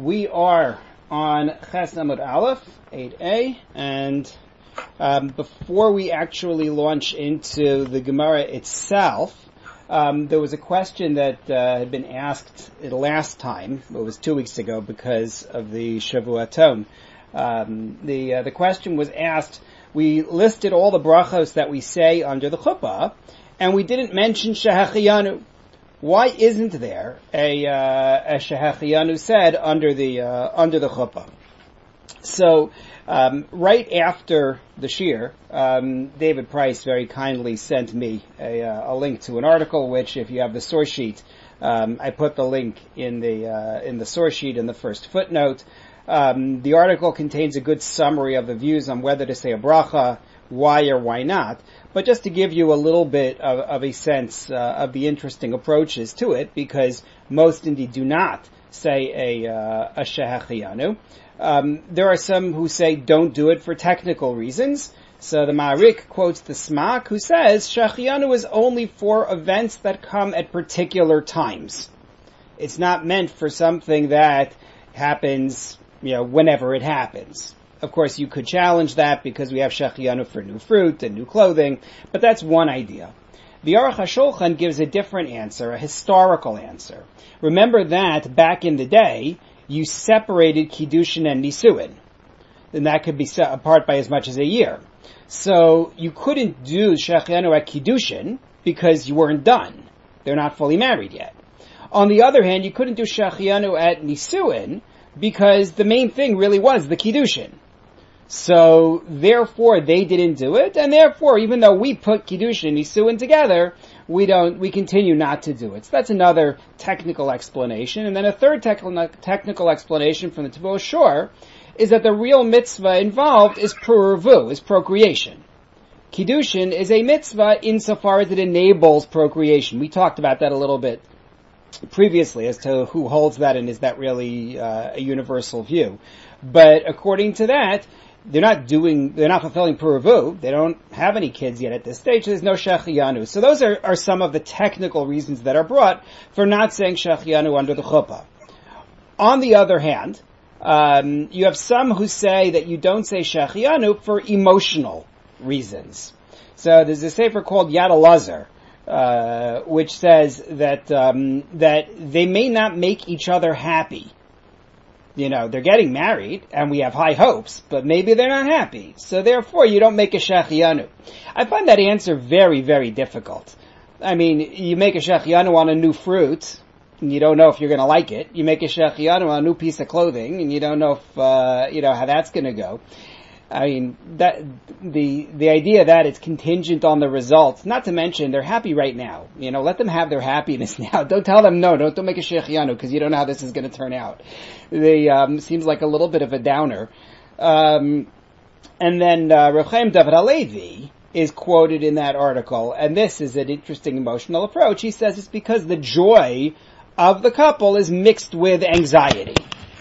We are on Ches Amud Aleph, 8a, and before we actually launch into the Gemara itself, there was a question that had been asked last time. It was 2 weeks ago because of the Shavuaton. The question was asked. We listed all the brachos that we say under the chuppah, and we didn't mention Shehecheyanu. Why isn't there a Shehecheyanu said under the chuppah? So, right after the shir, David Price very kindly sent me a link to an article, which, if you have the source sheet, I put the link in the source sheet in the first footnote. The article contains a good summary of the views on whether to say a bracha, why or why not. But just to give you a little bit of a sense of the interesting approaches to it, because most indeed do not say a Shehecheyanu. There are some who say don't do it for technical reasons. So the Ma'arik quotes the Smak, who says Shehecheyanu is only for events that come at particular times. It's not meant for something that happens, whenever it happens. Of course, you could challenge that because we have Shehecheyanu for new fruit and new clothing, but that's one idea. The Aruch HaShulchan gives a different answer, a historical answer. Remember that back in the day, you separated Kiddushin and Nisuin. And that could be set apart by as much as a year. So you couldn't do Shehecheyanu at Kiddushin because you weren't done. They're not fully married yet. On the other hand, you couldn't do Shehecheyanu at Nisuin because the main thing really was the Kiddushin. So, therefore, they didn't do it, and therefore, even though we put Kiddushin and Nisuin together, we continue not to do it. So that's another technical explanation. And then a third technical explanation from the Tavor Shor is that the real mitzvah involved is pruruvu, is procreation. Kiddushin is a mitzvah insofar as it enables procreation. We talked about that a little bit previously as to who holds that and is that really a universal view. But according to that, they're not fulfilling Puruvu. They don't have any kids yet at this stage. So there's no Shehecheyanu. So those are some of the technical reasons that are brought for not saying Shehecheyanu under the chuppah. On the other hand, you have some who say that you don't say Shehecheyanu for emotional reasons. So there's a sefer called Yad Elazar, which says that they may not make each other happy. They're getting married, and we have high hopes, but maybe they're not happy. So therefore, you don't make a Shehecheyanu. I find that answer very, very difficult. I mean, you make a Shehecheyanu on a new fruit, and you don't know if you're gonna like it. You make a Shehecheyanu on a new piece of clothing, and you don't know if, how that's gonna go. I mean, the idea that it's contingent on the results, not to mention they're happy right now. Let them have their happiness now. Don't tell them no, don't make a Shehecheyanu because you don't know how this is going to turn out. Seems like a little bit of a downer. And then, Rav Chaim David HaLevi is quoted in that article, and this is an interesting emotional approach. He says it's because the joy of the couple is mixed with anxiety.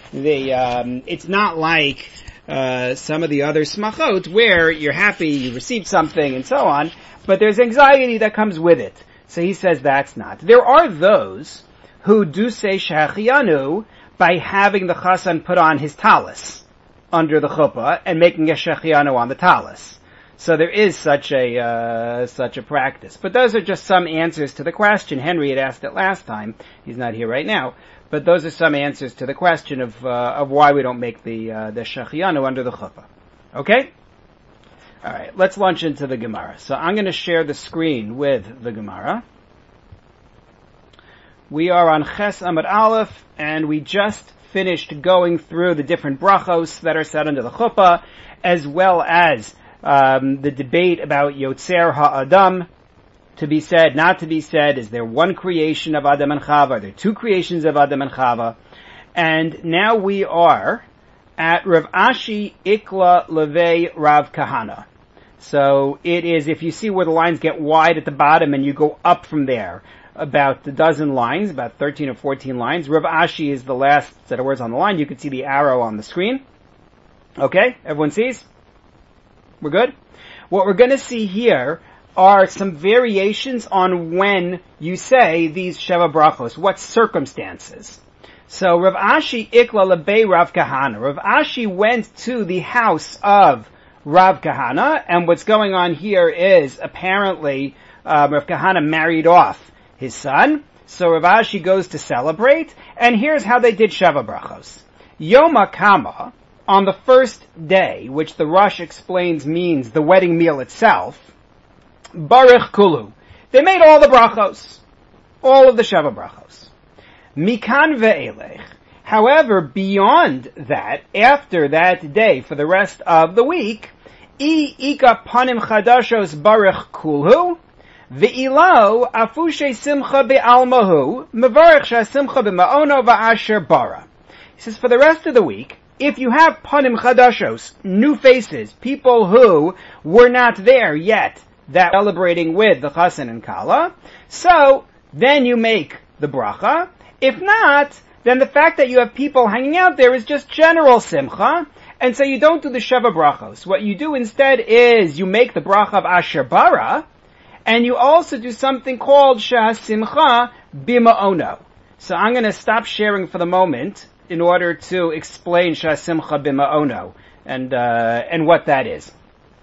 It's not like some of the other smachot where you're happy, you received something, and so on, but there's anxiety that comes with it. So he says that's not. There are those who do say Shehecheyanu by having the chassan put on his talis under the chuppah and making a Shehecheyanu on the talis. So there is such a practice. But those are just some answers to the question. Henry had asked it last time. He's not here right now. But those are some answers to the question of why we don't make the Shehecheyanu under the chuppah. Okay? Alright, let's launch into the Gemara. So I'm going to share the screen with the Gemara. We are on Ches Amud Aleph, and we just finished going through the different brachos that are said under the chuppah, as well as the debate about Yotzer HaAdam, to be said, not to be said. Is there one creation of Adam and Chava? Are there two creations of Adam and Chava? And now we are at Rav Ashi Ikla Levei Rav Kahana. So it is, if you see where the lines get wide at the bottom and you go up from there, about a dozen lines, about 13 or 14 lines. Rav Ashi is the last set of words on the line. You can see the arrow on the screen. Okay? Everyone sees? We're good? What we're going to see here are some variations on when you say these Sheva Brachos, what circumstances. So Rav Ashi ikla lebei Rav Kahana. Rav Ashi went to the house of Rav Kahana, and what's going on here is apparently Rav Kahana married off his son. So Rav Ashi goes to celebrate, and here's how they did Sheva Brachos. Yom HaKama, on the first day, which the Rosh explains means the wedding meal itself, Baruch Kulu. They made all the brachos, all of the Sheva Brachos. Mikan ve'elech. However, beyond that, after that day, for the rest of the week, ika panim chadashos baruch kulhu, ve'ilo afushe simcha be'almahu, mevarech sha'simcha be'ma'ono va'asher bara. He says, for the rest of the week, if you have panim chadashos, new faces, people who were not there yet, that celebrating with the chassan and kala, so then you make the bracha. If not, then the fact that you have people hanging out there is just general simcha, and so you don't do the Sheva Brachos. What you do instead is you make the bracha of Asher Bara, and you also do something called Shah Simcha Bima'ono. So I'm going to stop sharing for the moment in order to explain Shah Simcha Bima'ono and what that is.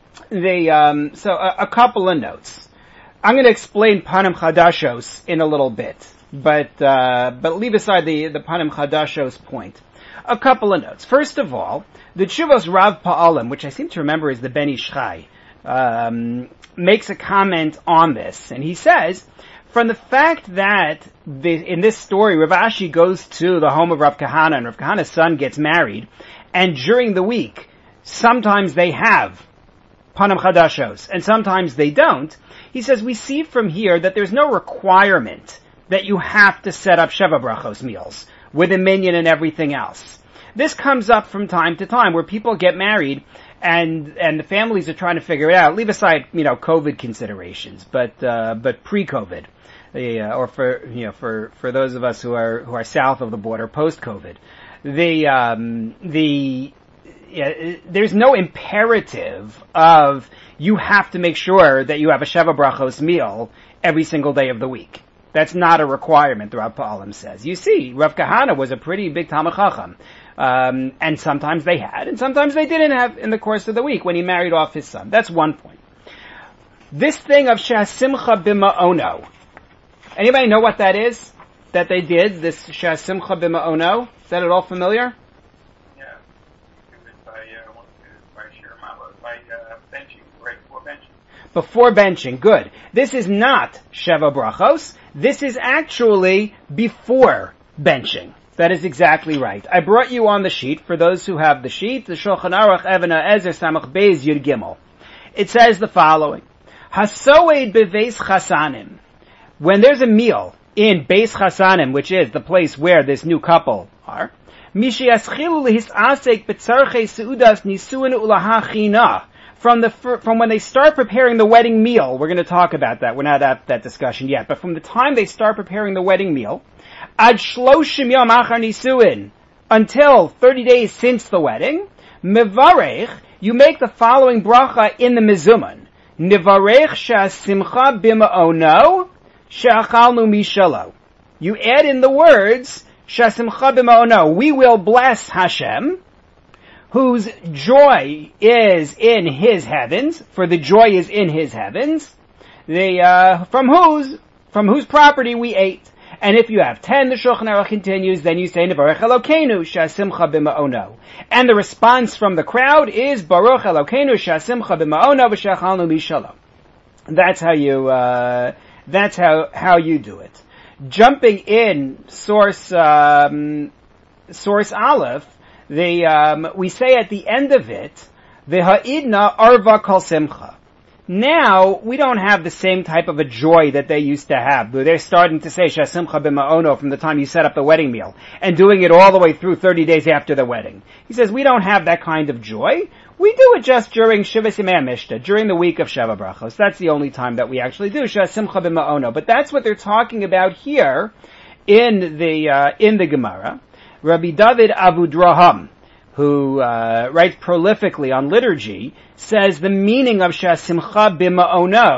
So a couple of notes. I'm going to explain Panim Chadashos in a little bit. But leave aside the Panim Chadashos point. A couple of notes. First of all, the Tshuvos Rav Pa'alim, which I seem to remember is the Ben Ish Chai, makes a comment on this. And he says, from the fact that in this story, Rav Ashi goes to the home of Rav Kahana, and Rav Kahana's son gets married, and during the week, sometimes they have Panim Chadashos, and sometimes they don't. He says, we see from here that there's no requirement that you have to set up Sheva Brachos meals with a minyan and everything else. This comes up from time to time where people get married and the families are trying to figure it out. Leave aside, COVID considerations, but pre-COVID, or for those of us who are south of the border post-COVID, there's no imperative of you have to make sure that you have a Sheva Brachos meal every single day of the week. That's not a requirement, the Rav Pa'alim says. You see, Rav Kahana was a pretty big Talmid Chacham. And sometimes they had, and sometimes they didn't have in the course of the week when he married off his son. That's one point. This thing of Shah Simcha B'ma'ono. Anybody know what that is? That they did, this Shah Simcha B'ma'ono? Is that at all familiar? Yeah. It was by Shir Malot, by benching, right before benching. Before benching, good. This is not Sheva Brachos. This is actually before benching. That is exactly right. I brought you on the sheet, for those who have the sheet, the Shulchan Aruch Even HaEzer Samach Beis Yud Gimel. It says the following. Hasoed beveis chasanim. When there's a meal in Beis Chasanim, which is the place where this new couple are, Mishi Yaschilu Lehisasek B'tzarchei Seudas Nisuin Ulahachina. From when they start preparing the wedding meal, we're going to talk about that. We're not at that discussion yet, but from the time they start preparing the wedding meal, ad shloshim yom achar nisuin, until 30 days since the wedding, mevarech, you make the following bracha in the mezuman. Nivarech sha'simcha b'ma'ono, she'achalnu mishalo. You add in the words, sha'simcha b'ma'ono, we will bless Hashem, whose joy is in his heavens, for the joy is in his heavens, from whose property we ate. And if you have 10, the Shulchan Aruch continues, then you say, Nevarech Elokeinu, Sha'simcha b'ma'ono. And the response from the crowd is, Baruch Elokeinu, Sha'simcha b'ma'ono, v'sha'chalnu mishalom. That's how you do it. Jumping in source Aleph, we say at the end of it, V'ha'idna arva kol simcha. Now, we don't have the same type of a joy that they used to have. They're starting to say Sha'simcha b'ma'ono from the time you set up the wedding meal, and doing it all the way through 30 days after the wedding. He says, we don't have that kind of joy. We do it just during Shivas Yimei HaMishta, during the week of Sheva Brachos. That's the only time that we actually do Sha'simcha b'ma'ono. But that's what they're talking about here in the Gemara. Rabbi David Avudraham, who writes prolifically on liturgy, says the meaning of Sha'simcha b'ma'ono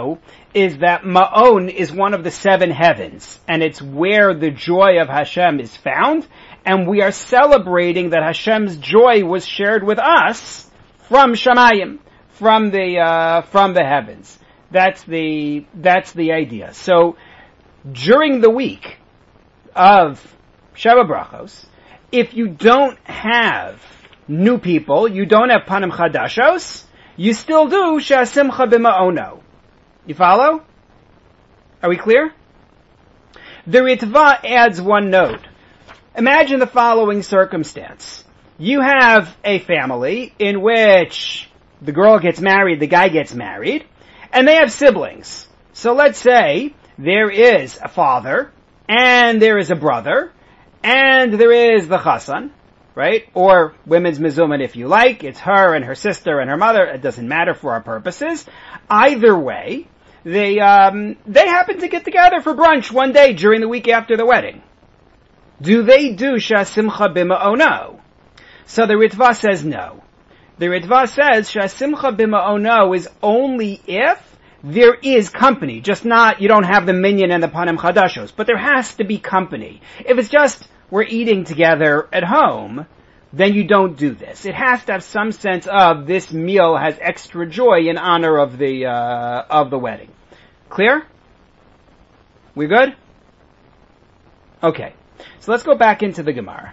is that Ma'on is one of the 7 heavens, and it's where the joy of Hashem is found, and we are celebrating that Hashem's joy was shared with us from Shamayim, from the heavens. That's the idea. So, during the week of Sheva Brachos, if you don't have new people, you don't have Panim Chadashos, you still do She'asimcha b'ma'ono. You follow? Are we clear? The Ritva adds one note. Imagine the following circumstance. You have a family in which the girl gets married, the guy gets married, and they have siblings. So let's say there is a father, and there is a brother, and there is the chassan, right? Or women's mezuman if you like. It's her and her sister and her mother. It doesn't matter for our purposes. Either way, they happen to get together for brunch one day during the week after the wedding. Do they do She'asimcha b'ma'ono? So the Ritva says no. The Ritva says She'asimcha b'ma'ono is only if there is company, just not, you don't have the minyan and the panim chadashos, but there has to be company. If it's just, we're eating together at home, then you don't do this. It has to have some sense of this meal has extra joy in honor of the wedding. Clear? We good? Okay. So let's go back into the Gemara.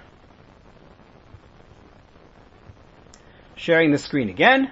Sharing the screen again.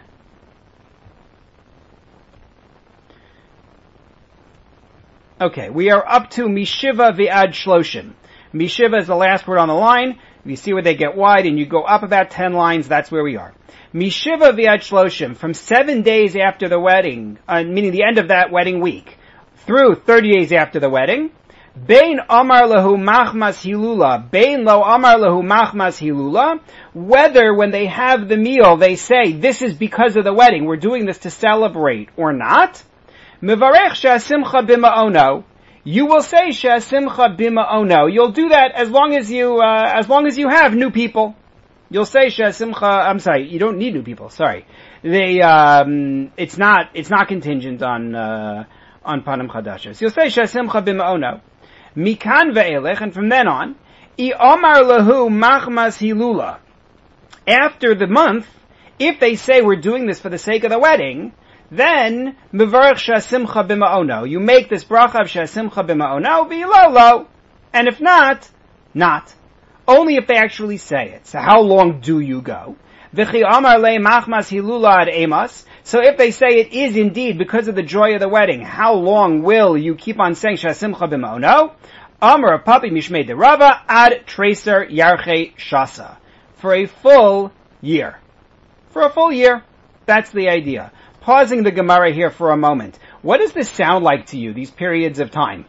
Okay, we are up to Mishiva V'ad Shloshim. Mishiva is the last word on the line. You see where they get wide and you go up about 10 lines, that's where we are. Mishiva V'ad Shloshim, from 7 days after the wedding, meaning the end of that wedding week, through 30 days after the wedding, Bein Amar Lahu Machmas Hilula, Bein Lo Amar Lahu Machmas Hilula, whether when they have the meal they say, this is because of the wedding, we're doing this to celebrate, or not, Mevarech She'asimcha b'ma'ono, you will say She'asimcha b'ma'ono. You'll do that as long as you have new people. You'll say She'asimcha, I'm sorry, you don't need new people, sorry. It's not contingent on Panim Chadashos. You'll say She'asimcha b'ma'ono. Mikan ve'elech, and from then on, I Omar Lahu Machmas Hilula. After the month, if they say we're doing this for the sake of the wedding, then Mevarech She'asimcha b'ma'ono. You make this bracha of She'asimcha b'ma'ono, v'ilolo. And if not, not. Only if they actually say it. So how long do you go? V'chi Amar le Machmas Hilula ad Emas. So if they say it is indeed because of the joy of the wedding, how long will you keep on saying She'asimcha b'ma'ono? Amar Papi Mishmei de Rava ad Tracer Yarche Shasa. For a full year. For a full year. That's the idea. Pausing the Gemara here for a moment. What does this sound like to you, these periods of time?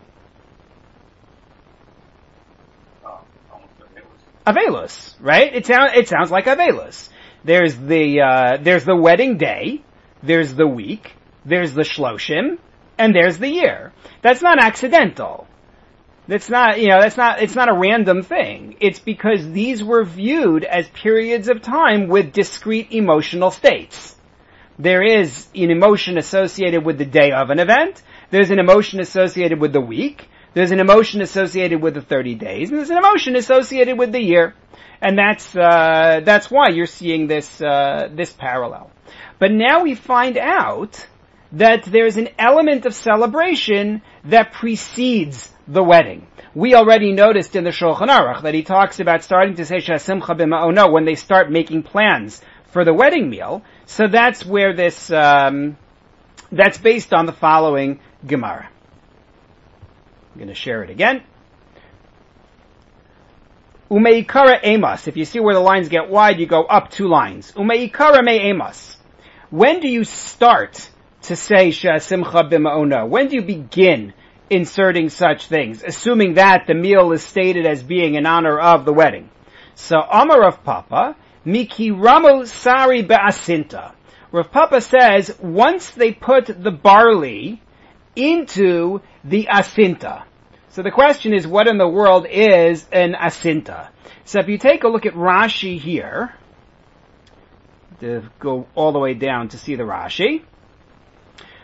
Avelus, right? It sounds like Avelus. There's the wedding day, there's the week, there's the Shloshim, and there's the year. That's not accidental. It's not a random thing. It's because these were viewed as periods of time with discrete emotional states. There is an emotion associated with the day of an event, there's an emotion associated with the week, there's an emotion associated with the 30 days, and there's an emotion associated with the year. And that's why you're seeing this parallel. But now we find out that there's an element of celebration that precedes the wedding. We already noticed in the Shulchan Aruch that he talks about starting to say She'asimcha b'ma'ono when they start making plans for the wedding meal. So that's where this, that's based on the following Gemara. I'm going to share it again. Umeikara Amos. If you see where the lines get wide, you go up 2 lines. Umeikara me Amos. When do you start to say She'asimcha b'ma'ono? When do you begin inserting such things, assuming that the meal is stated as being in honor of the wedding? So Amar Rav Papa, Miki Ramo Sari Be'asinta. Rav Papa says, once they put the barley into the asinta. So the question is, what in the world is an asinta? So if you take a look at Rashi here, to go all the way down to see the Rashi,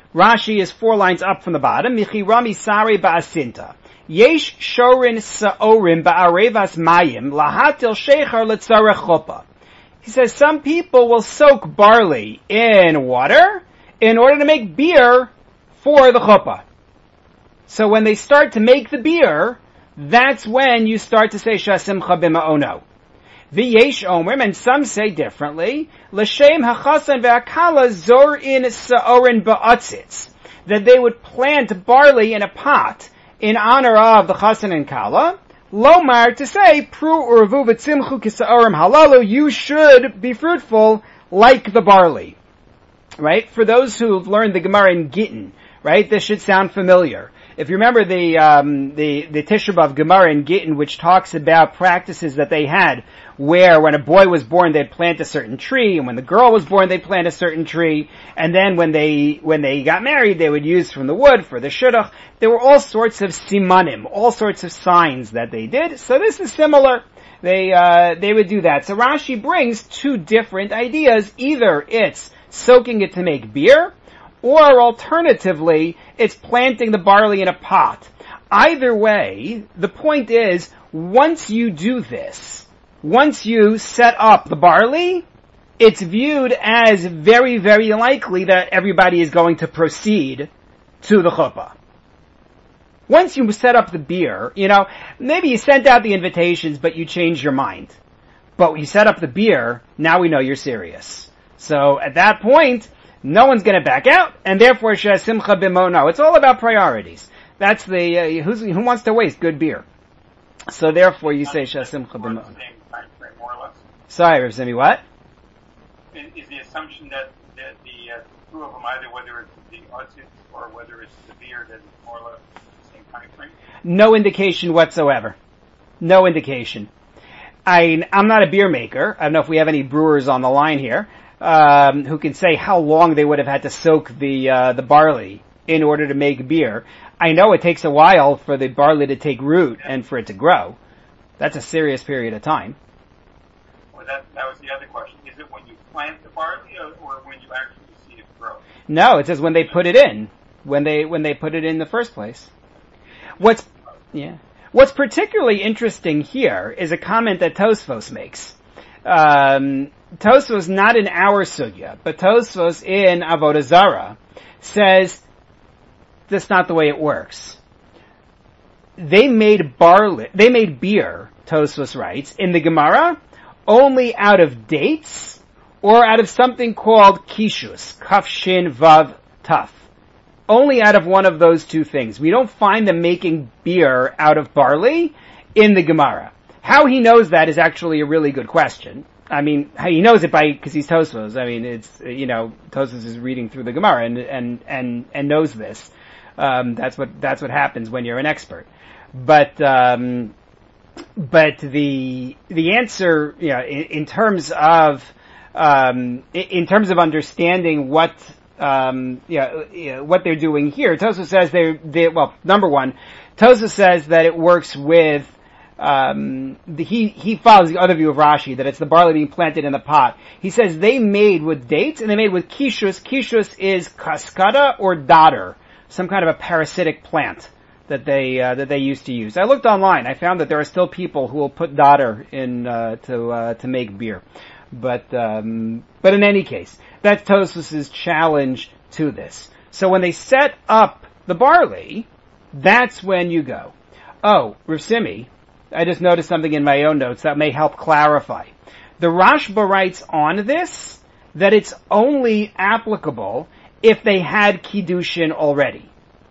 Rashi is 4 lines up from the bottom. Michirami sari ba'asinta. Yesh shorin sa'orim ba'arevas mayim lahatil shechar letzarech chuppah. He says some people will soak barley in water in order to make beer for the chuppah. So when they start to make the beer, that's when you start to say Shasimcha b'ma'ono. V'yesh omrim, and some say differently, l'shem hachasan ve'akala zorin sa'orin ba'atzitz, that they would plant barley in a pot in honor of the chasan and kala. Lomar, to say, pru urvu v'tzimchu kisa'orim halalu, you should be fruitful like the barley. Right? For those who've learned the Gemara in Gittin, right, this should sound familiar. If you remember the Tisha B'Av Gemara in Gittin, which talks about practices that they had, where when a boy was born, they'd plant a certain tree, and when the girl was born, they'd plant a certain tree, and then when they got married, they would use from the wood for the shidduch. There were all sorts of simanim, all sorts of signs that they did. So this is similar. They would do that. So Rashi brings 2 different ideas. Either it's soaking it to make beer, or alternatively, it's planting the barley in a pot. Either way, the point is, once you do this, once you set up the barley, it's viewed as very, very likely that everybody is going to proceed to the chuppah. Once you set up the beer, maybe you sent out the invitations, but you changed your mind. But when you set up the beer, now we know you're serious. So at that point, no one's going to back out, and therefore Shasimcha b'mono. It's all about priorities. That's the who wants to waste good beer. So therefore, you say Shasimcha b'mono. Sorry, Rav Zimi, what? Is the assumption that the 2 of them, either whether it's the otzitz or whether it's the beer, that it's more or less the same time frame? No indication whatsoever. No indication. I'm not a beer maker. I don't know if we have any brewers on the line here. Who can say how long they would have had to soak the barley in order to make beer. I know it takes a while for the barley to take root and for it to grow. That's a serious period of time. Well, that was the other question. Is it when you plant the barley or when you actually see it grow? No, it says when they put it in. When they put it in the first place. What's particularly interesting here is a comment that Tosfos makes. Tosfos, not in our sugya, but Tosfos in Avodah Zarah, says that's not the way it works. They made beer, Tosfos writes, in the Gemara, only out of dates, or out of something called kishus, kaf shin vav taf. Only out of one of those 2 things. We don't find them making beer out of barley in the Gemara. How he knows that is actually a really good question. I mean, he knows it because he's Tosfos. I mean, it's, Tosfos is reading through the Gemara and knows this. That's what happens when you're an expert. But the answer, in terms of understanding what they're doing here, Tosfos says number one, Tosfos says that it works with, he follows the other view of Rashi, that it's the barley being planted in the pot. He says they made with dates and they made with kishus. Kishus is cascada or dodder, some kind of a parasitic plant that they used to use. I looked online. I found that there are still people who will put dodder in to make beer. But in any case, that's Tosfos' challenge to this. So when they set up the barley, that's when you go. Oh, Rav Simi, I just noticed something in my own notes that may help clarify. The Rashba writes on this that it's only applicable if they had Kiddushin already.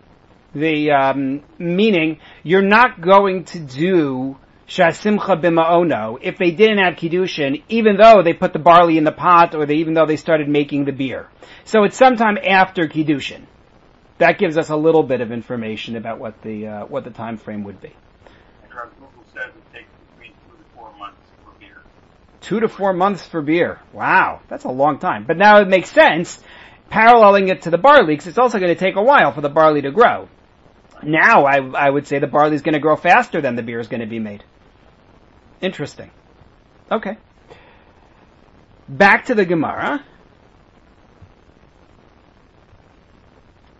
Meaning, you're not going to do Shasimcha b'ma'ono if they didn't have Kiddushin, even though they put the barley in the pot or even though they started making the beer. So it's sometime after Kiddushin. That gives us a little bit of information about what the time frame would be. And Google says it takes between 2 to 4 months for beer. 2 to 4 months for beer. Wow, that's a long time. But now it makes sense, paralleling it to the barley, because it's also going to take a while for the barley to grow. Now I would say the barley is going to grow faster than the beer is going to be made. Interesting. Okay. Back to the Gemara.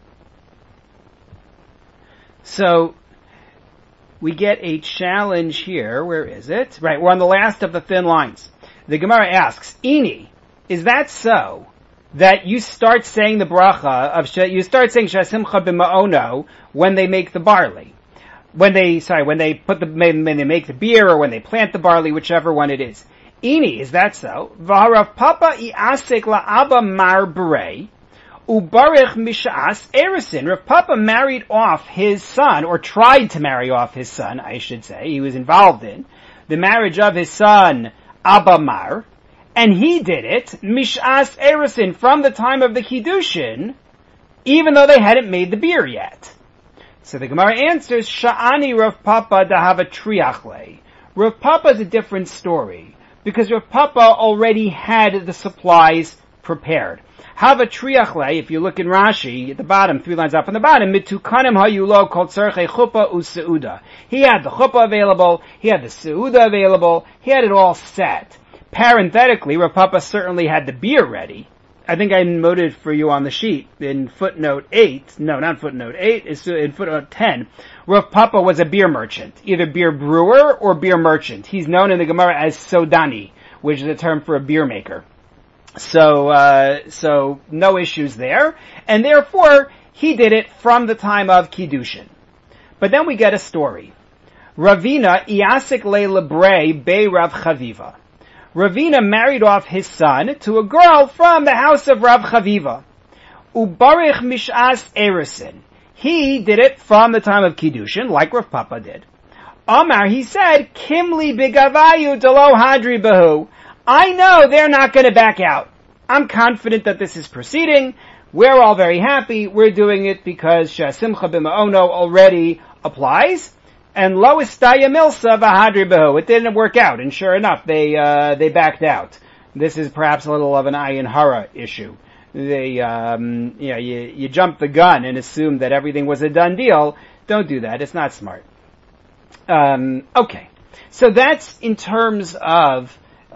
So we get a challenge here. Where is it? Right, we're on the last of the thin lines. The Gemara asks, Ini, is that so? That you start saying the bracha of, you start saying Shasimcha b'ma'ono when they make the barley. When they make the beer or when they plant the barley, whichever one it is. Ini, is that so? V'harav papa i'asek la'aba mar b'rei, ubarich mishas erisin. Rav Papa married off his son, or tried to marry off his son, I should say. He was involved in the marriage of his son, Abba Mar, and he did it, mishas erisin, from the time of the Kiddushin, even though they hadn't made the beer yet. So the Gemara answers, Sha'ani Rav Papa dahava triachle. Rav Papa is a different story, because Rav Papa already had the supplies prepared. Hava triachle, if you look in Rashi, at the bottom, 3 lines up on the bottom, mitukanim hayulo kol tzarchei chuppah u'seuda. He had the chuppah available, he had the seuda available, he had it all set. Parenthetically, Rav Papa certainly had the beer ready. I think I noted for you on the sheet in footnote 8, no, not footnote 8, it's in footnote 10, Rav Papa was a beer merchant, either beer brewer or beer merchant. He's known in the Gemara as Sodani, which is a term for a beer maker. So no issues there, and therefore he did it from the time of Kiddushin. But then we get a story. Ravina Iasik le Lebre be Rav Chaviva. Ravina married off his son to a girl from the house of Rav Chaviva. Ubarich mishas erisin. He did it from the time of Kiddushin, like Rav Papa did. Amar, he said, Kimli bigavayu delo hadri bahu. I know they're not going to back out. I'm confident that this is proceeding. We're all very happy. We're doing it because Shasimcha b'ma'ono already applies. And lo istaya milsa v'hadri behu. It didn't work out, and sure enough, they backed out. This is perhaps a little of an ayin hara issue. You jump the gun and assume that everything was a done deal. Don't do that. It's not smart. Okay. So that's in terms of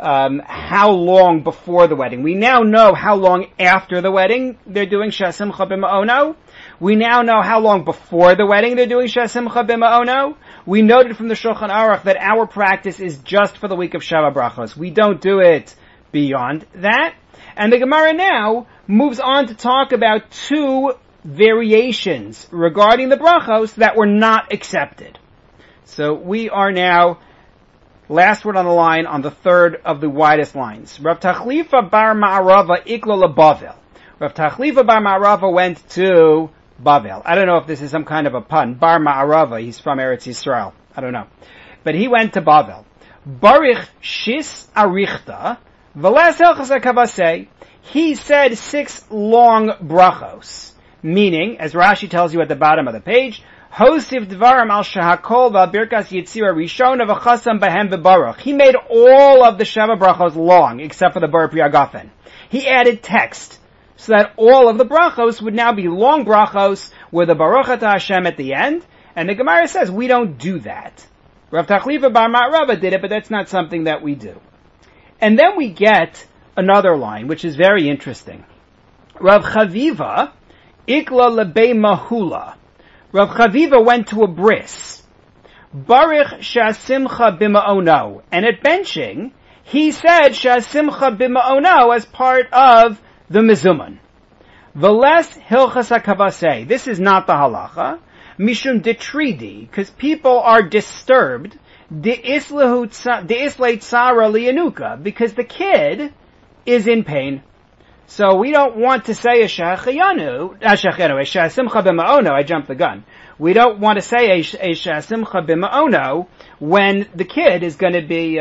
how long before the wedding. We now know how long after the wedding they're doing Shasimcha b'ma'ono. We now know how long before the wedding they're doing Shasimcha b'ma'ono. We noted from the Shulchan Aruch that our practice is just for the week of Shava Brachos. We don't do it beyond that. And the Gemara now moves on to talk about 2 variations regarding the Brachos that were not accepted. So we are now, last word on the line, on the third of the widest lines. Rav Tachlifa bar Ma'arava iklo leBavel. Rav Tachlifa bar Ma'arava went to Bavel. I don't know if this is some kind of a pun. Bar Ma'arava, he's from Eretz Yisrael. I don't know. But he went to Bavel. Barich shis arichta, v'les hilchas hakavasei. He said 6 long brachos. Meaning, as Rashi tells you at the bottom of the page, Hosiv dvaram al shahakol v'birkas yitzira rishona v'chasam behem v'baruch. He made all of the Sheva brachos long, except for the Bar Pri Hagafen. He added text, so that all of the brachos would now be long brachos with a Baruch Atah Hashem at the end. And the Gemara says we don't do that. Rav Tachlifa bar Ma'arava did it, but that's not something that we do. And then we get another line, which is very interesting. Rav Chaviva ikla lebei mahula. Rav Chaviva went to a bris. Barich shasimcha b'ma'ono. And at benching, he said shasimcha b'ma'ono as part of the Mizuman. V'les hilchas hakavasei. This is not the halacha. Mishum detridi, because people are disturbed. De'islei tzara liyanuka, because the kid is in pain. So we don't want to say a shasimcha b'ma'ono. I jumped the gun. We don't want to say a shasimcha b'ma'ono when the kid is going to be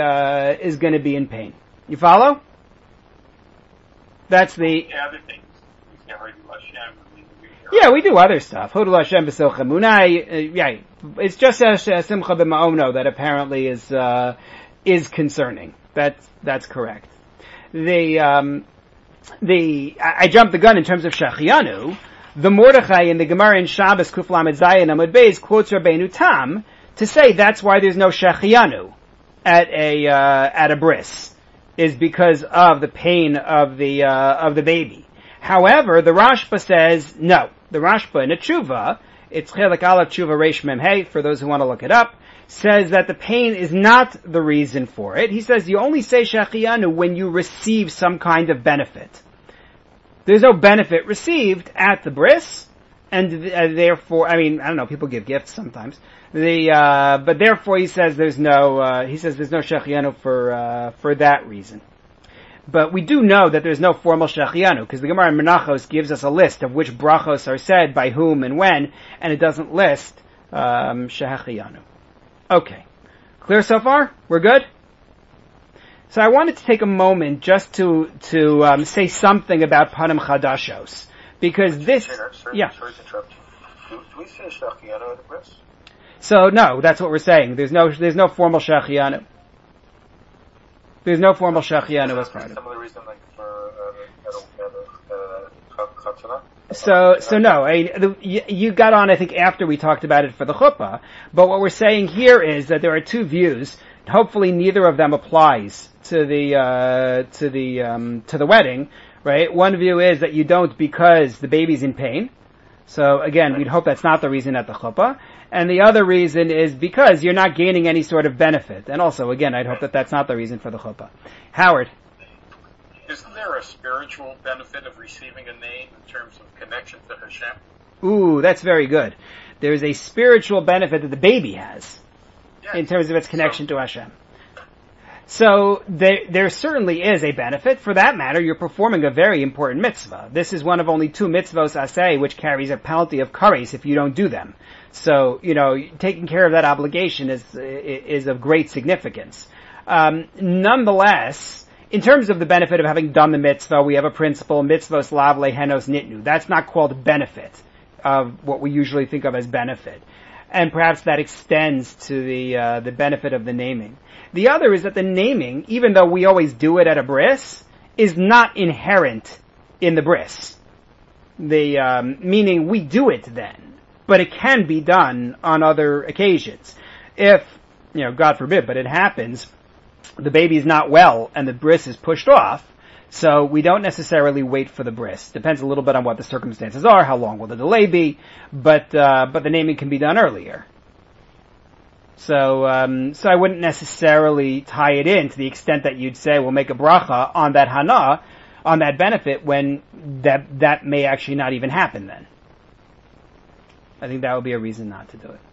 in pain. You follow? That's the. Yeah, we do other stuff. Hodul Hashem b'sil chamunai. Yeah, it's just a simcha b'ma'ono that apparently is concerning. That's correct. I jumped the gun in terms of Shachianu. The Mordechai in the Gemara in Shabbos Kuf Lamed Zayin Amud Beis quotes Rabbeinu Tam to say that's why there's no Shachianu at a bris, is because of the pain of the baby. However, the Rashba says no. The Rashba in a tshuva it's Chelik Aleph Tshuva Reish Mem Hey, for those who want to look it up, says that the pain is not the reason for it. He says you only say Shehecheyanu when you receive some kind of benefit. There's no benefit received at the bris, and therefore, I don't know, people give gifts sometimes. But therefore he says there's no Shehecheyanu for that reason. But we do know that there's no formal Shehecheyanu, because the Gemara in Menachos gives us a list of which brachos are said by whom and when, and it doesn't list Shehecheyanu. Okay. Clear so far? We're good? So I wanted to take a moment just to say something about Panim Chadashos, because this... Sorry to interrupt. Do we say Shehecheyanu at the bris? So no, that's what we're saying. There's no formal Shehecheyanu. There's no formal Shehecheyanu as part of it. Some of the reason, like, for Chatzana? So no, you got on, I think, after we talked about it for the chuppah, but what we're saying here is that there are two views. Hopefully neither of them applies to the wedding, right? One view is that you don't because the baby's in pain. So again, we'd hope that's not the reason at the chuppah. And the other reason is because you're not gaining any sort of benefit. And also, again, I'd hope that that's not the reason for the chuppah. Howard. Isn't there a spiritual benefit of receiving a name in terms of connection to Hashem? Ooh, that's very good. There's a spiritual benefit that the baby has in terms of its connection to Hashem. So there certainly is a benefit. For that matter, you're performing a very important mitzvah. This is one of only two mitzvos aseh which carries a penalty of kares if you don't do them. So, taking care of that obligation is of great significance. Nonetheless, in terms of the benefit of having done the mitzvah, we have a principle, mitzvos lav lehenos nitnu. That's not called benefit of what we usually think of as benefit. And perhaps that extends to the benefit of the naming. The other is that the naming, even though we always do it at a bris, is not inherent in the bris. Meaning we do it then, but it can be done on other occasions. If, God forbid, but it happens, the baby's not well and the bris is pushed off, so we don't necessarily wait for the bris. Depends a little bit on what the circumstances are, how long will the delay be, but the naming can be done earlier. So I wouldn't necessarily tie it in to the extent that you'd say we'll make a bracha on that hana, on that benefit, when that may actually not even happen then. I think that would be a reason not to do it.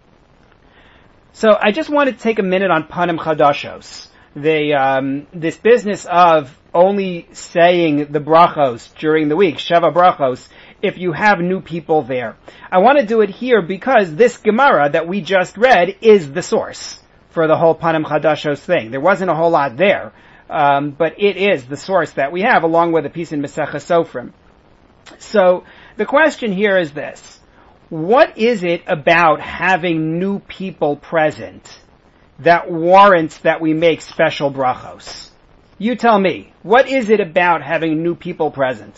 So I just wanted to take a minute on Panim Chadashos. This business of only saying the brachos during the week, Sheva brachos, if you have new people there. I want to do it here because this Gemara that we just read is the source for the whole Panim Chadashos thing. There wasn't a whole lot there, but it is the source that we have, along with a piece in Masechah Sofrim. So the question here is this: what is it about having new people present that warrants that we make special brachos? You tell me. What is it about having new people present?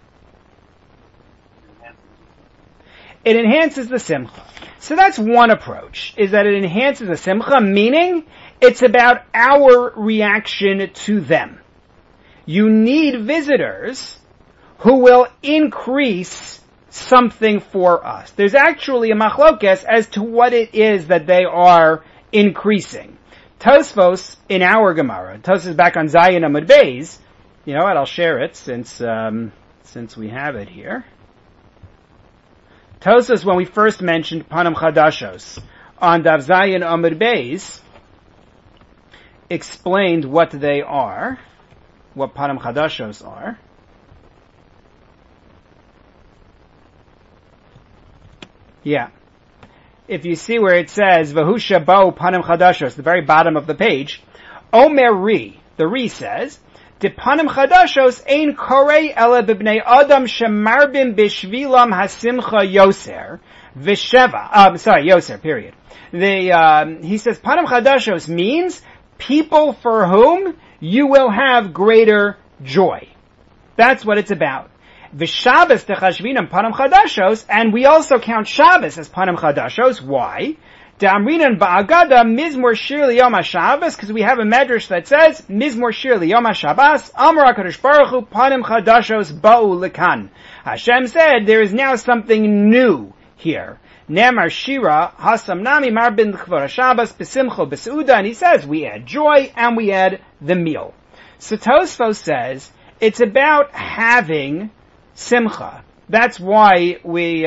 It enhances the simcha. So that's one approach, is that it enhances the simcha, meaning it's about our reaction to them. You need visitors who will increase something for us. There's actually a machlokes as to what it is that they are increasing. Tosfos in our Gemara, Tosfos back on Zayin Amud Beis, you know what, I'll share it since we have it here. Tosfos, when we first mentioned Panim Chadashos on Dav Zayin Amud Beis, explained what they are, what Panim Chadashos are. Yeah. If you see where it says, Vahusha Ba'u Panim Chadashos, the very bottom of the page, Omer Ri, the Ri says, De Panim Chadashos ein korei ele b'bnei Adam shemarbim b'shvilam hasimcha yoser, v'sheva, yoser, period. He says, Panim Chadashos means people for whom you will have greater joy. That's what it's about. V'Shabbos techashvinam Panim Chadashos, and we also count Shabbos as Panim Chadashos. Why? Da'amrinan ba'agada mizmor shir liyom HaShabbos, because we have a medrash that says mizmor shir liyom HaShabbos, Amar HaKadosh Baruch Hu Panim Chadashos ba'u lekan. Hashem said there is now something new here. Nemar Shira, Hasam Nami Marbin L'Chvara Shabbos, B'Simcha, B'Seuda, and he says we add joy and we add the meal. So Tosfos says it's about having simcha. That's why we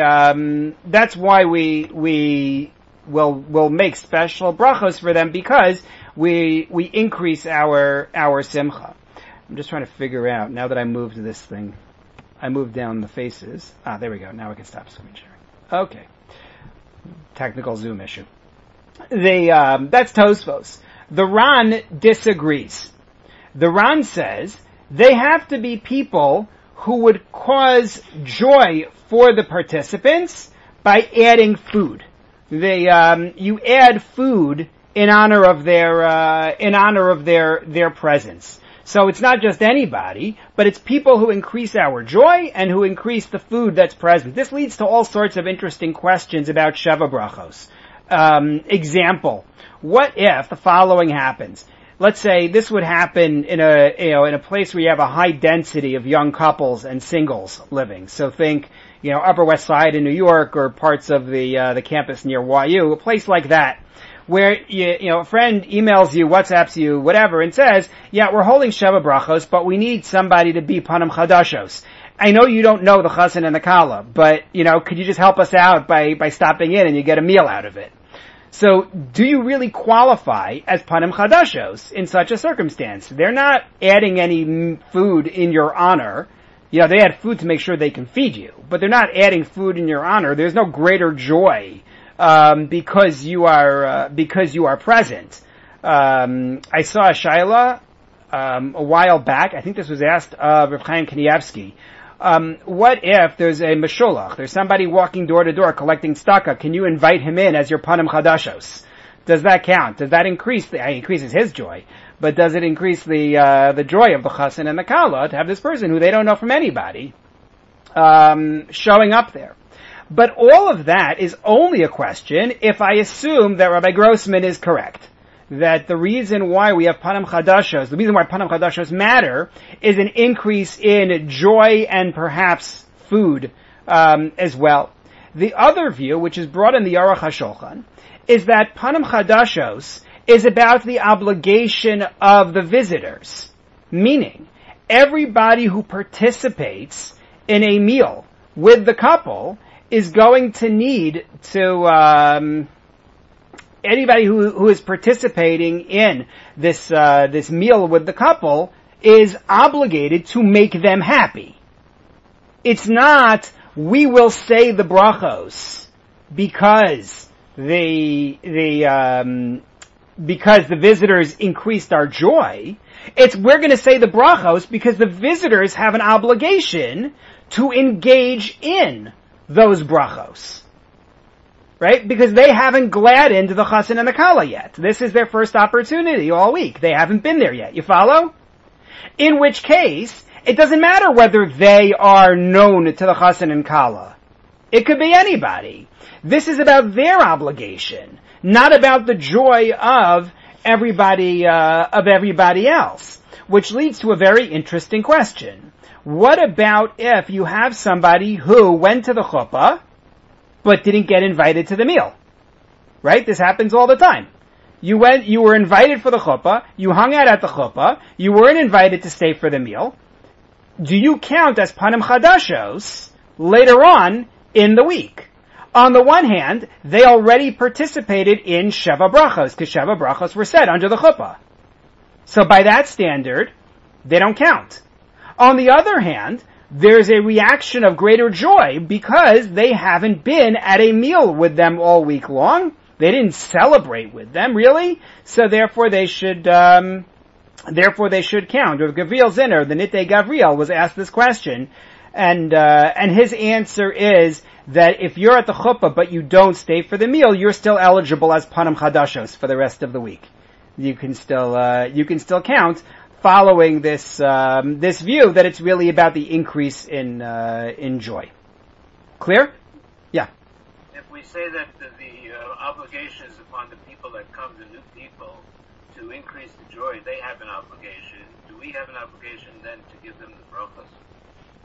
will make special brachos for them, because we increase our simcha. I'm just trying to figure out, now that I moved this thing, I moved down the faces. There we go. Now I can stop screen sharing. Okay. Technical Zoom issue. That's Tosfos. The Ran disagrees. The Ran says they have to be people who would cause joy for the participants by adding food. You add food in honor of their presence. So it's not just anybody, but it's people who increase our joy and who increase the food that's present. This leads to all sorts of interesting questions about Sheva Brachos. Example: what if the following happens? Let's say this would happen in a place where you have a high density of young couples and singles living. So think, Upper West Side in New York, or parts of the campus near YU, a place like that, where a friend emails you, WhatsApps you, whatever, and says, yeah, we're holding Sheva Brachos, but we need somebody to be Panim Chadashos. I know you don't know the Chassan and the Kala, but could you just help us out by stopping in and you get a meal out of it? So, do you really qualify as Panim Chadashos in such a circumstance? They're not adding any food in your honor. They add food to make sure they can feed you, but they're not adding food in your honor. There's no greater joy because you are present. I saw a shaila a while back. I think this was asked of Rav Chaim Kanievsky. What if there's a meshulach? There's somebody walking door to door collecting tzedakah. Can you invite him in as your panim chadashos? Does that count? Does that increase? It increases his joy, but does it increase the joy of the chassan and the kala to have this person who they don't know from anybody showing up there? But all of that is only a question if I assume that Rabbi Grossman is correct. That the reason why we have Panim Chadashos, the reason why Panim Chadashos matter, is an increase in joy and perhaps food as well. The other view, which is brought in the Aruch HaShulchan, is that Panim Chadashos is about the obligation of the visitors. Meaning, everybody who participates in a meal with the couple is going to need to... Anybody who is participating in this meal with the couple is obligated to make them happy. It's not, we will say the brachos because because the visitors increased our joy. It's, we're going to say the brachos because the visitors have an obligation to engage in those brachos. Right? Because they haven't gladdened the chassan and the kala yet. This is their first opportunity all week. They haven't been there yet. You follow? In which case, it doesn't matter whether they are known to the chassan and kala. It could be anybody. This is about their obligation, not about the joy of everybody else. Which leads to a very interesting question. What about if you have somebody who went to the chuppah, but didn't get invited to the meal? Right? This happens all the time. You were invited for the chuppah, you hung out at the chuppah, you weren't invited to stay for the meal. Do you count as panim chadashos later on in the week? On the one hand, they already participated in Sheva Brachos, because Sheva Brachos were said under the chuppah. So by that standard, they don't count. On the other hand, there's a reaction of greater joy because they haven't been at a meal with them all week long. They didn't celebrate with them, really. So therefore they should count. Rav Gavriel Zinner, the Nitei Gavriel, was asked this question, and his answer is that if you're at the chuppah but you don't stay for the meal, you're still eligible as panim chadashos for the rest of the week. You can still count, following this view that it's really about the increase in joy. Clear? Yeah. If we say that the obligation is upon the people that come, the new people, to increase the joy, they have an obligation. Do we have an obligation then to give them the brachos?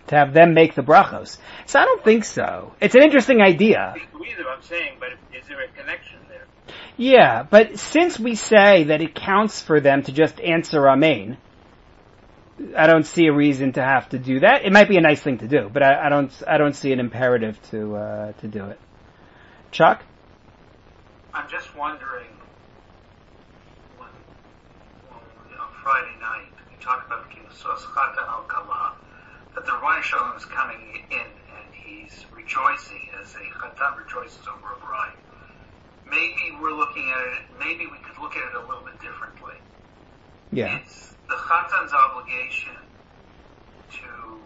to have them make the brachos. So I don't think so. It's an interesting idea. Either, I'm saying, but is there a connection there? Yeah, but since we say that it counts for them to just answer Amen, I don't see a reason to have to do that. It might be a nice thing to do, but I don't see an imperative to do it. Chuck? I'm just wondering, when on Friday night, we talked about Kinsos Chatan al-Kala, that the Rebbeinu Shalom is coming in and he's rejoicing as a Chatan rejoices over a bride. Maybe we're looking at it, maybe we could look at it a little bit differently. Yeah. It's the Chatan's obligation to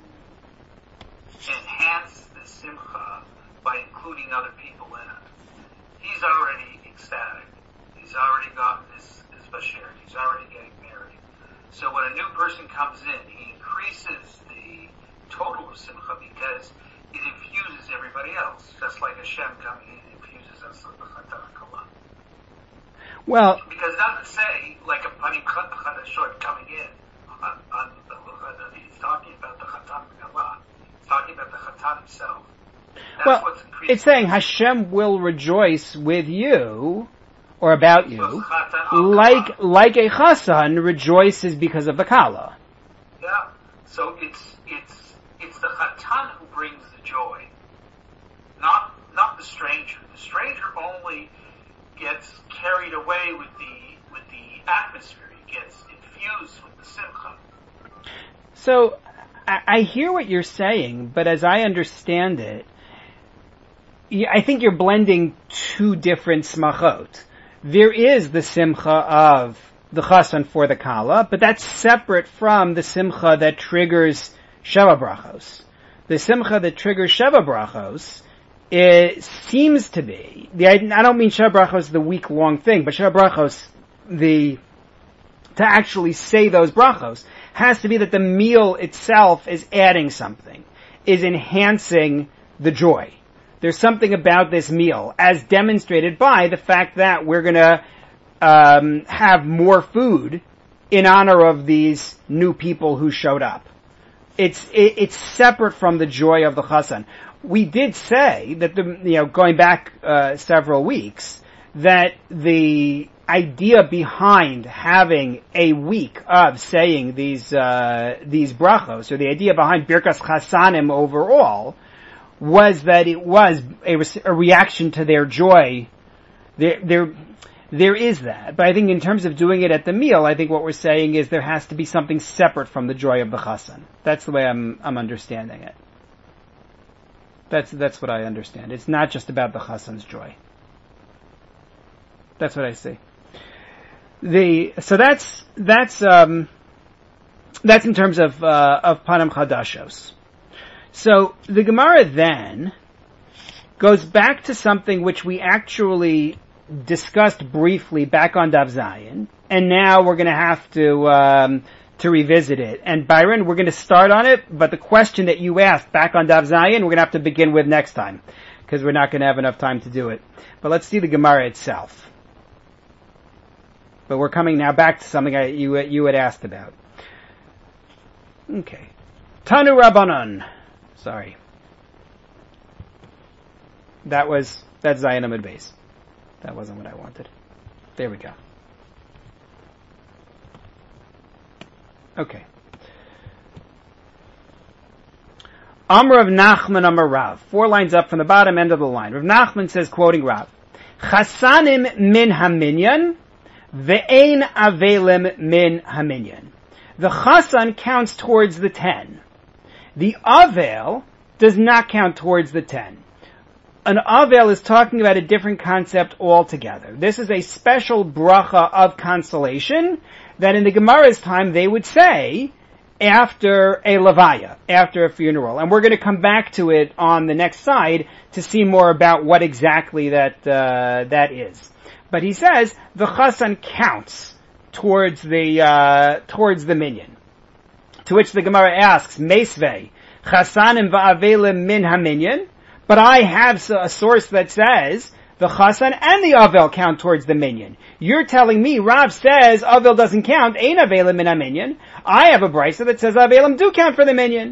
enhance the Simcha by including other people in it. He's already ecstatic. He's already gotten his Bashir. He's already getting married. So when a new person comes in, he increases the total of Simcha because it infuses everybody else, just like Hashem coming in infuses us with the Chatan HaKala. Well, because it doesn't say like a Panim Chadashot coming in on the Luchad. He's talking about the Chatan HaKala. He's talking about the Chatan himself. That's what's increasing. It's saying Hashem will rejoice with you, or about you, like a Chassan rejoices because of the Kala. Yeah. So it's the Chatan who brings the joy, not the stranger. The stranger only gets carried away with the atmosphere. He gets infused with the Simcha. So I hear what you're saying, but as I understand it, I think you're blending two different smachot. There is the simcha of the chassan for the kala, but that's separate from the simcha that triggers sheva brachos. The simcha that triggers sheva brachos, it seems to be, I don't mean sheva brachos the week-long thing, but sheva brachos, to actually say those brachos, has to be that the meal itself is adding something, is enhancing the joy. There's something about this meal, as demonstrated by the fact that we're gonna have more food in honor of these new people who showed up. It's separate from the joy of the chassan. We did say that going back several weeks, that the idea behind having a week of saying these brachos, or the idea behind Birkas Chassanim overall, was that it was a reaction to their joy. There is that. But I think in terms of doing it at the meal, I think what we're saying is there has to be something separate from the joy of the chassan. That's the way I'm understanding it. That's what I understand. It's not just about the chassan's joy. That's what I see. So that's in terms of Panim Chadashos. So the Gemara then goes back to something which we actually discussed briefly back on Daf Zayin, and now we're going to have to revisit it. And Byron, we're going to start on it, but the question that you asked back on Daf Zayin, we're going to have to begin with next time, because we're not going to have enough time to do it. But let's see the Gemara itself. But we're coming now back to something you had asked about. Okay. Tanu Rabbanan. Sorry. That's Zayin Amud Beis. That wasn't what I wanted. There we go. Okay. Amr of Nachman Amar Rav. 4 lines up from the bottom end of the line. Rav Nachman says, quoting Rav, Chasanim min haminyan, ve'ein avelim min haminyan. The chasan counts towards the 10. The avel does not count towards the 10. An avel is talking about a different concept altogether. This is a special bracha of consolation that in the Gemara's time they would say after a levaya, after a funeral. And we're going to come back to it on the next side to see more about what exactly that is. But he says the chasan counts towards the minyan. To which the Gemara asks, Meisvei, chasanim va'avelim min haminyan? But I have a source that says the chasan and the avel count towards the minyan. You're telling me Rav says avel doesn't count, ein avelim min haminyan. I have a brisa that says avelim do count for the minyan.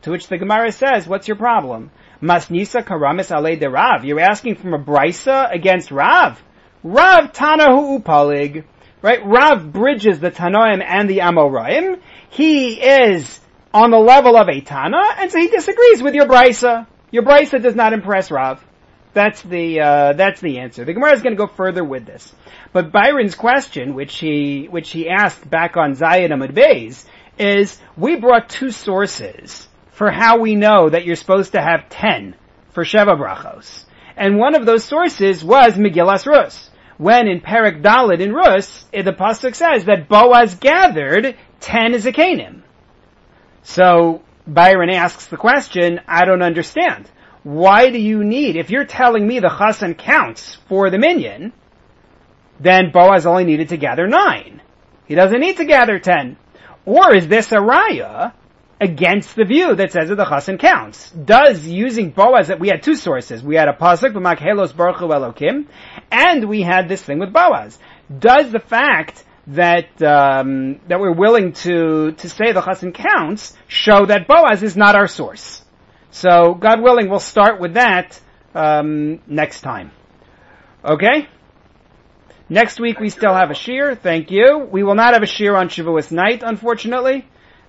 To which the Gemara says, what's your problem? Masnisa karamis alei de Rav. You're asking from a brisa against Rav. Rav Tanahu Upalig. Right? Rav bridges the Tanoim and the Amoraim. He is on the level of a Tana, and so he disagrees with your brisa. Your brisa does not impress Rav. That's the answer. The Gemara is going to go further with this. But Byron's question, which he asked back on Zayin Amud Beis, is, we brought two sources for how we know that you're supposed to have 10 for Sheva Brachos. And one of those sources was Megillas Rus. When in Perek Daled in Rus, the pasuk says that Boaz gathered 10 Zikanim. So Byron asks the question, I don't understand. Why do you need, if you're telling me the Chassan counts for the minyan, then Boaz only needed to gather 9. He doesn't need to gather 10. Or is this a raya against the view that says that the Chassan counts? Does using Boaz, that we had two sources. We had a pasuk, V'makhelos Baruch Hu Elokim, and we had this thing with Boaz. Does the fact that we're willing to say the Chassan counts show that Boaz is not our source? So, God willing, we'll start with that next time. Okay? Next week we still have a shir. Thank you. We will not have a shir on Shavuos night, unfortunately.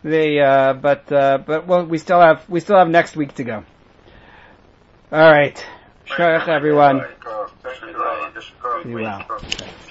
But we still have next week to go. All right. Shayach, everyone. Thank you. Be well.